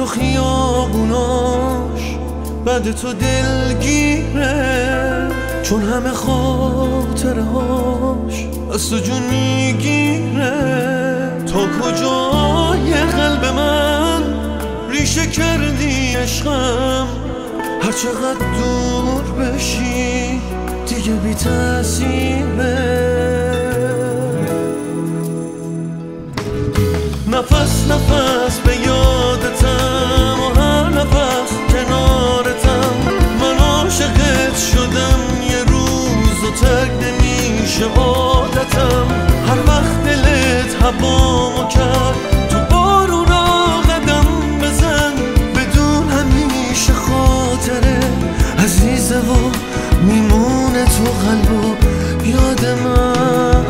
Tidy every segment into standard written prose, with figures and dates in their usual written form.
خیابوناش بعد تو دلگیره، چون همه خاطره هاش از تو جون میگیره. تا کجای قلب من ریشه کردی عشقم، هر چقدر دور بشی دیگه بی تأثیره. نفس نفس به یادتم و هر نفس کنارتم، من عاشقت شدم یه روز و ترک نمیشه عادتم. هر وقت دلت هوامو کرد تو بارونا قدم بزن، بدون همیشه خاطره عزیزه و میمونه تو قلب و یاد من.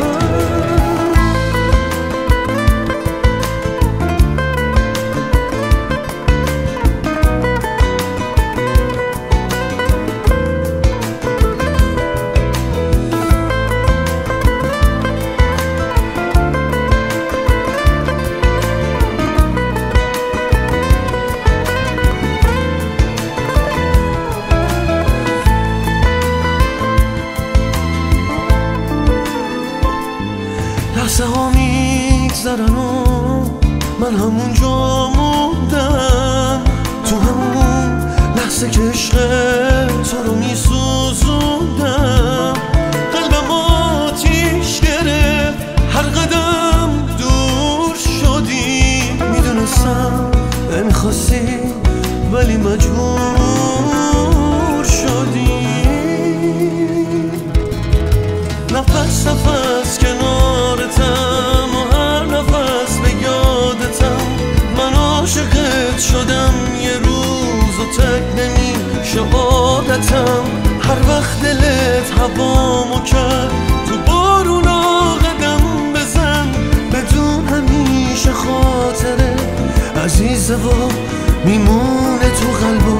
لحظه ها میگذرن و من همونجا موندم، تو همون لحظه که عشق تو رو میسوزوندم. قلبم آتیش گرفت هر قدم دور شدی، میدونستم نمیخواستی ولی مجبور شدی. نفس نفس کنارتم و هر نفس به یادتم، من عاشقت شدم یه روز و تک نمیشه عادتم. هر وقت دلت هوامو کرد تو بارونا قدم بزن، بدون همیشه خاطره عزیزه و میمونه تو قلب